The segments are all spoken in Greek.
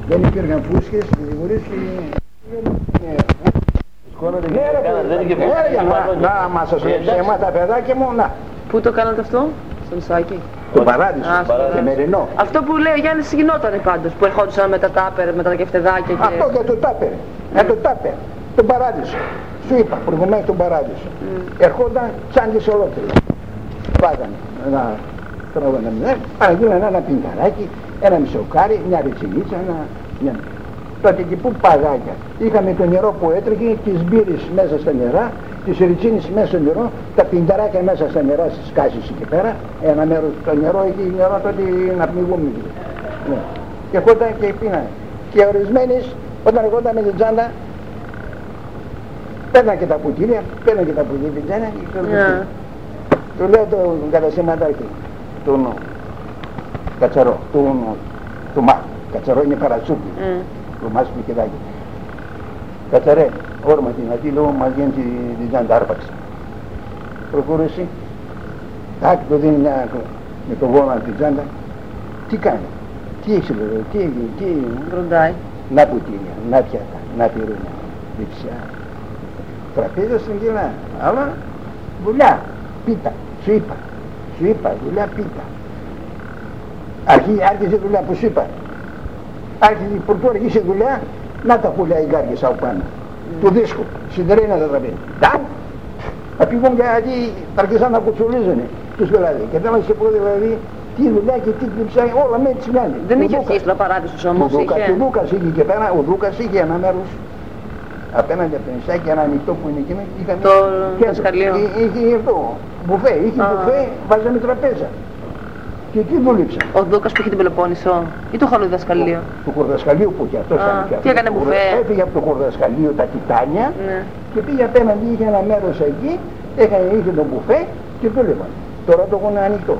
Δεν υπήρχαν φούσκες, γρηγορείς και... Δεν είχε φούσκες. Να μας αίμα τα παιδάκια μου, να. Πού το κάνατε αυτό, στο Νησάκι? Το Παράδεισο, Θεμερινό. Αυτό που λέει ο Γιάννης γινότανε πάντως, που ερχόντουσαν με τα τάπερ, με τα κεφτεδάκια και... Αυτό και το τάπερ, το τάπερ, τον Παράδεισο. Σου είπα προηγουμένως τον Παράδεισο. Ερχόταν σαν τις ολόκληρες. Πάγανε ένα παραγγείλανε ένα πινταράκι, ένα μισοκάρι, μια ριτσινίτσα, τότε και πού παγάκια. Είχαμε το νερό που έτρεχε, τις μπύρες μέσα στα νερά, τις ριτσίνες μέσα στο νερό, τα πινταράκια μέσα στα νερά στις κάσεις εκεί πέρα, ένα μέρος το νερό, εκεί νερό τότε να πνιγούμε. Ναι. Και ερχόταν και πίνανε. Και ορισμένες, όταν ερχόταν με την τσάντα, παίρναν και τα πουτήλια, παίρναν και τα πουτήλια, την τσάντα και του λέω τον κατασύμματάκι, τον Κατσαρό, του Μα. Κατσαρό είναι παρατσούκι, του Μάς Πλικεδάκι. Κατσαρέ, όρμα την αντί λόγω μας γίνει την τσάντα άρπαξε. Προχωρήσει, τάκ το δίνει με το γόνο την τσάντα. Τι κάνει, τι έχεις λέω, τι έγινε, τι Βροντάει. Να πουτήλια, να πιάτα, να πυρούνια, δεξιά. Τραπέζια στην κοινά, αλλά δουλειά, πίτα, σου είπα, δουλειά πίτα. Άρχισε η δουλειά που σου είπα. Πρωτού αρχίσει η δουλειά, να τα πουλιά οι γκάρκες από πάνω. Του δίσκου, συντρένα τα τραπέζια. Τάκ! Θα πήγουν γιατί θα αρχίσαν να κουτσουλίζουνε τους δηλαδή. Και θέλω να σε πω δηλαδή, τι δουλειά και τι κλειψά, όλα με έτσι μοιάζει. Δεν είχε αρχίσει να Παράδεισος όμως, είχε. Ο Δούκας είχε και πέρα, ο Δούκας είχε ένα μέρος απέναντι από το νησάκι, ένα ανοιχτό που είναι εκεί, είχαμε το δασκαλείο. Είχε αυτό, μπουφέ, μπουφέ, βάζαμε τραπέζα. Και εκεί δούλεψα. Ο Δούκας που είχε την Πελοπόννησο ή το χαλουδασκαλείο? Του χορδασκαλείου που είχε αυτός. Τι έκανε μπουφέ? Έφυγε από το χορδασκαλείο τα τιτάνια και πήγε απέναντι, είχε ένα μέρος εκεί, είχε τον μπουφέ και δούλευαν. Τώρα το έχουν ανοιχτό.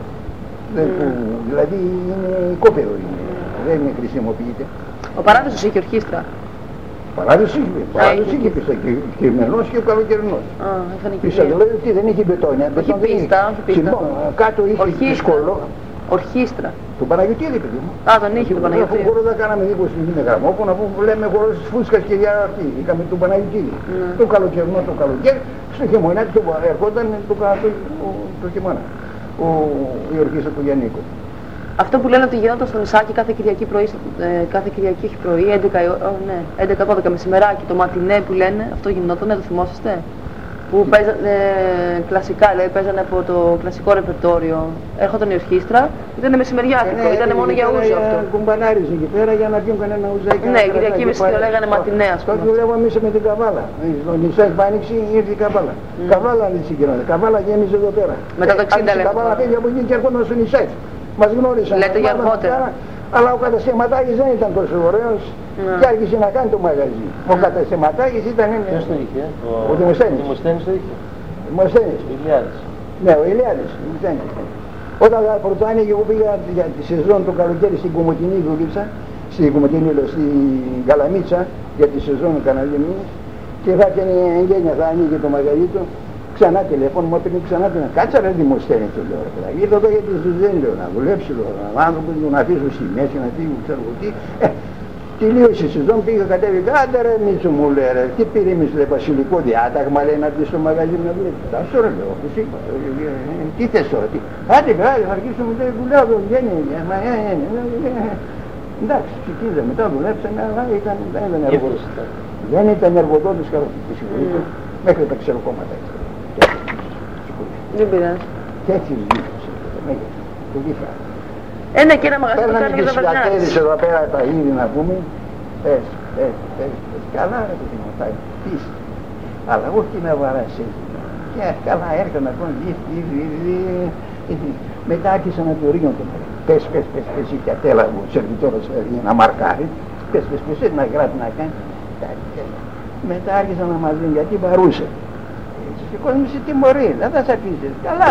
Δηλαδή είναι οικόπεδο, δεν χρησιμοποιείται. Ο Παράδεισος είχε ορχήστρα. Παράδεισος είχε πίστα, και μελός και ο καλοκαιρινός. Πίστα δηλαδή τι, δεν είχε μπετόνια. Όχι πίστα, όχι πίστα. Κάτω είχε σκολό. Ορχήστρα. Τον Παναγιωτήδη, παιδί μου. Α, τον είχε τον Παναγιωτήδη. Αφού χώρο δεν κάναμε δίποση στην γραμμόφωνα, αφού λέμε χώρο της Φούσκας και για αυτή. Είχαμε τον Παναγιωτήδη. Το καλοκαιρινό, το καλοκαίρι, στο χειμωνάκι ερχόταν το χειμώνα. Η ορχήστρα του Γιαννίκου. Αυτό που λένε ότι γινόταν στο Νησάκι κάθε Κυριακή πρωί, κάθε Κυριακή όχι πρωί, 11-12 μεσημεράκι, το ματινέ που λένε, αυτό γινόταν, το θυμόσαστε? Που παίζανε κλασικά, λέει, παίζανε από το κλασικό ρεπερτόριο. Έρχονταν η ορχήστρα, ήταν μεσημεριάτικο, ήταν μόνο για ούζο αυτό. Κουμπανάριζε εκεί πέρα για να πιούν κανένα ουζάκι. Ναι, Κυριακή μεσημέρι το λέγανε ματινέ, ας πούμε. Τότε δουλεύαμε εμείς με την καβάλα. Στο Νησάκι που άνοιξε ήρθε η καβάλα. Καβάλα δεν συγκρίνεται. Καβάλα γέμιζε εδώ πέρα. Μετά το 60 λέμε. Καβάλα πήγε από εκεί και έρχονταν στο Νησάκι. Μας γνώρισαν. Λέτε για αργότερα. Αλλά ο καταστηματάκης δεν ήταν τόσο ωραίος και άρχισε να κάνει το μαγαζί. Ο καταστηματάκης ήταν... Ποιος το είχε? Ο Δημοσθένης. Ο Δημοσθένης το είχε. Δημοσθένης. Ο Ηλιάδης. Ναι, ο Ηλιάδης. Όταν πρωτοάνοιγε εγώ πήγα για τη σεζόν το καλοκαίρι στην Κομωτινή δούλεψα, στην Κομωτινή, στην Καλαμίτσα για τη σεζόν κανένα δύο μήνες και θα έκανε εγγένεια, θα ανοίγει το μαγαζί του. Ξανά τηλέφωνο, μου έπαιρνε ξανά την κάτσα ρε Δημοσθένη του λέω. Ήρθα εδώ γιατί δεν λέω να δουλέψει, ο άνθρωπος του να αφήσω στη μέση, να φύγω, ξέρω τι. Τελείωσε η σεζόν, πήγα κατέβη, άντε ρε Μίτσο μου λέει ρε, τι πήρε εμείς λέει βασιλικό διάταγμα λέει να έρθει στο μαγαζί να δουλέψει. Τάσο ρε λέω, όπως είπα, τι θες τώρα, τι. Άντε θα αρχίσουμε λέει δουλειά εδώ, βγαίνει, εντάξει, ψηφίζα, μετά δουλέψαμε, αλλά δεν ήταν εργοδότης μέχρι τα ξεροκόμματα. Δεν πειράζει. Και έτσι ζήτησε το γύφρα. Ένα και ένα μαγαζί που κάνει και τα βαρνιάρες. Εδώ πέρα τα είδη να πούμε, πες, καλά ρε παιδί μου, θα πεις, αλλά όχι να βαράσει. Και καλά έρχεται να πούμε, μετά άρχισα να το ρίχνω το πες, είχε ατέλα ο σερβιτόρος να μαρκάρει, πες, να γράφει να κάνει. Μετά άρχισα να μας δίνει γιατί βαρούσε. Και ο κόσμος σε τιμωρεί, δεν θα σε αφήσεις. Καλά,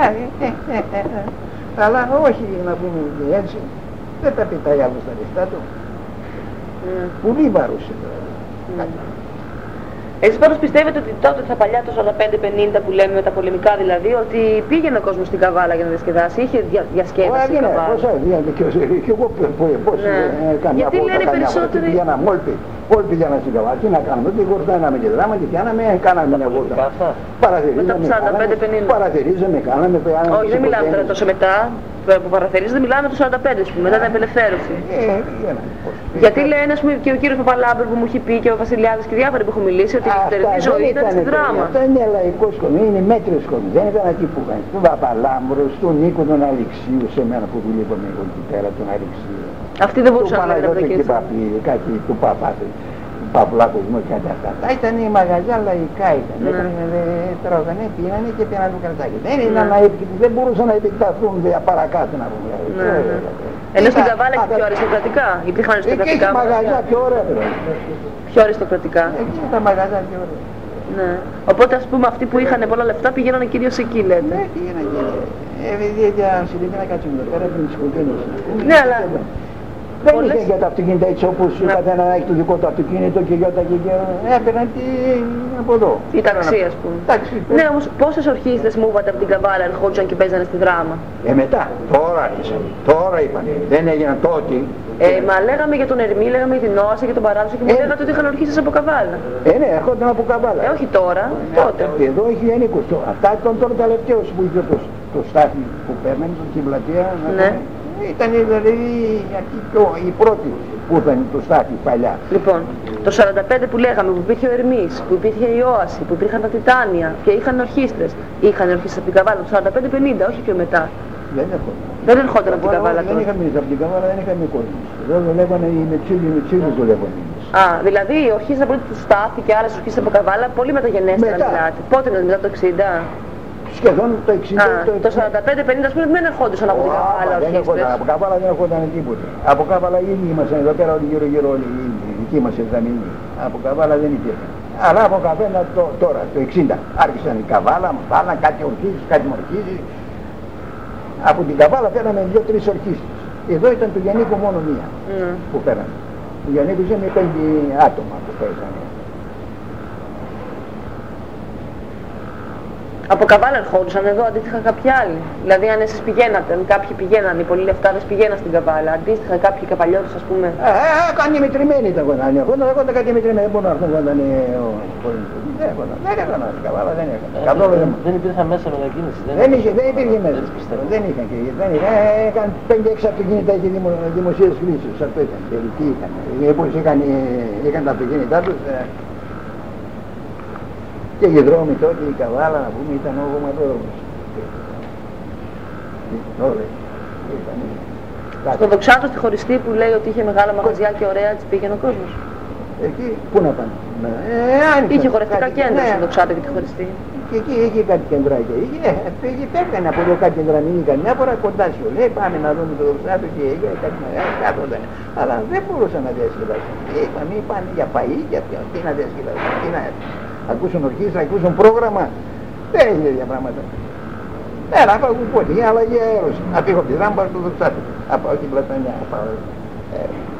αλλά όχι να πούμε έτσι, δεν τα πετάει άλλο στα λεφτά του. Πολύ βαρούσε δηλαδή. Εσείς πάντως πιστεύετε ότι τότε τα παλιά το 45-50 που λέμε με τα πολεμικά δηλαδή, ότι πήγαινε ο κόσμος στην Καβάλα για να διασκεδάσει, είχε διασκέδαση η Καβάλα. Πώς έγινε και εγώ πώς έκανα γιατί λένε περισσότεροι... Πήγαινα όλοι πήγαιναν στην Καβάλα, τι να κάνουμε, ότι γορτάναμε και δράμα και κάναμε, κάναμε μια γόρτα. Παραθερίζαμε, κάναμε... Όχι, δεν μιλάμε τώρα τόσο μετά, που παραθερίζονται, μιλάμε το 45 που μετά την απελευθέρωση. Γιατί λένε, ας πούμε, και ο κύριος Παπαλάμπερ που μου έχει πει και ο Βασιλιάδης και διάφοροι που έχουν μιλήσει ότι η νυχτερινή ζωή ήταν στη δράμα. Αυτό είναι λαϊκό σκονή, είναι μέτριο σκονή. Δεν ήταν εκεί που κάνει. Του Παπαλάμπρου, του Νίκο τον Αλεξίου, σε μένα που δουλεύαμε εγώ εκεί πέρα, τον Αλεξίου. Αυτοί δεν μπορούσαν να λένε κάτι του Παπάτη. Παυλάκοσμο και κάτι αυτά. Ήταν η μαγαζιά λαϊκά ήταν. Τρώγανε, πίνανε και πίνανε το καρτάκι. Δεν ήταν δεν μπορούσαν να επεκταθούν παρακάτω να πούμε. Ενώ στην Καβάλα και πιο αριστοκρατικά. Υπήρχαν αριστοκρατικά. Εκεί μαγαζιά πιο ωραία. Πιο αριστοκρατικά. Εκεί τα μαγαζιά πιο ωραία. Ναι. Οπότε ας πούμε αυτοί που είχαν πολλά λεφτά πήγαιναν κυρίως εκεί λέτε. Ναι, πήγαιναν εκεί. Επειδή για συλλογή να κάτσουμε εδώ πέρα από τις οικογένειες. Ναι, αλλά... Δεν είχε για τα αυτοκίνητα έτσι όπως ο καθένα να έχει το δικό του αυτοκίνητο και γιώτα και έπαιρναν από εδώ. Η ταξί ας πούμε. Ναι, όμως πόσες ορχήστρες μου είπατε από την Καβάλα ερχόντουσαν και παίζανε στη δράμα. Μετά, τώρα άρχισαν, τώρα είπανε, δεν έγιναν τότε. Μα λέγαμε για τον Ερμή, λέγαμε για την Όαση και τον Παράδοσο και μου λέγατε ότι είχαν ορχήστρες από Καβάλα. Ναι, έρχονταν από Καβάλα. Όχι τώρα, τότε. Εδώ είχε Ενίκος, αυτά ήταν τώρα τελευταίος που είχε το στάθι που παίρνανε, την πλατεία. Ήταν δηλαδή η πρώτη που ήταν το στάθι παλιά. Λοιπόν, το 45 που λέγαμε, που υπήρχε ο Ερμής, που υπήρχε η Όαση, που υπήρχαν τα Τιτάνια και είχαν ορχήστρες. Είχαν ορχήστρες από την Καβάλα το 45-50, όχι πιο μετά. Δεν ερχόταν από την Καβάλα τότε. Δεν είχαμε από την Καβάλα, δεν είχαμε κόσμο. Εδώ δουλεύανε οι μετσίλοι δουλεύανε. Α, δηλαδή η ορχήστρα πρώτη του Στάθη και άλλες ορχήστρες από Καβάλα πολύ μεταγενέστερα μιλάτε. Πότε είναι μετά το 60? Σχεδόν το 60. Το 45-50 ας πούμε δεν ερχόντουσαν από την Καβάλα ορχήστρες. Από Καβάλα δεν ερχόταν τίποτα. Από Καβάλα οι ίδιοι ήμασταν εδώ πέρα όλοι γύρω όλοι οι δικοί μας εξαμηνοί. Από Καβάλα δεν υπήρχε. Αλλά από Καβάλα τώρα, το 60, άρχισαν η Καβάλα, βάλαν κάτι ορχήστρες, κάτι μορχήστρες. Από την Καβάλα φέραμε 2-3 ορχήστρες. Εδώ ήταν του Γιαννίκου μόνο μία που φέραμε. Ο Γιαννίκος είναι 5 άτομα που φέραμε. Από Καβάλα ερχόντουσαν εδώ αντίστοιχα κάποιοι άλλοι. Δηλαδή αν εσείς πηγαίνατε, αν κάποιοι πηγαίναν, οι πολλοί λεφτάδες πηγαίναν στην Καβάλα, αντίστοιχα κάποιοι καβαλιώτες ας πούμε. Κάνει μετρημένοι τα γονάνια. Εγώ κάτι μετρημένοι, δεν μπορούν να έρθουν όταν είναι ο πολιτικός. Δεν έκανα, στην Καβάλα δεν έκανα. Δεν υπήρχαν μέσα μετακίνηση. Δεν υπήρχε μέσα. Δεν είχαν και έκαναν 5-6 αυτοκίνητα και δημοσίες χρήσεις. Αυτό ήταν. Τι είχαν. Όπως είχαν τα αυτοκίνητά τους. Και οι δρόμοι τότε, η Καβάλα να πούμε ήταν ο γωματόδρομος. Στο Δοξάτο στη χωριστή που λέει ότι είχε μεγάλα μαγαζιά και ωραία έτσι πήγαινε ο κόσμος. Εκεί πού να πάνε. Είχε χωρευτικά κέντρα στο Δοξάτο και τη χωριστή. Και εκεί είχε κάτι κεντράκια. Εκεί πέφτανε από εδώ κάτι γραμμή καμιά φορά κοντά σου. Λέει πάμε να δούμε το Δοξάτο και έγινε κάτι κάθονταν. Αλλά δεν μπορούσαν να διασκεδάσουν. Είπαμε πάνε για φαΐ, για τι να διασκεδάσουν. Ακούσουν ορχήστρα, ακούσουν πρόγραμμα, δεν έχει τέτοια πράγματα. Να φάγουν πολύ, αλλαγή αέρος. Να πήγω από τη Δράμα, πάω στο Δοξάτο. Να πάω στην Πλατανιά, να πάω.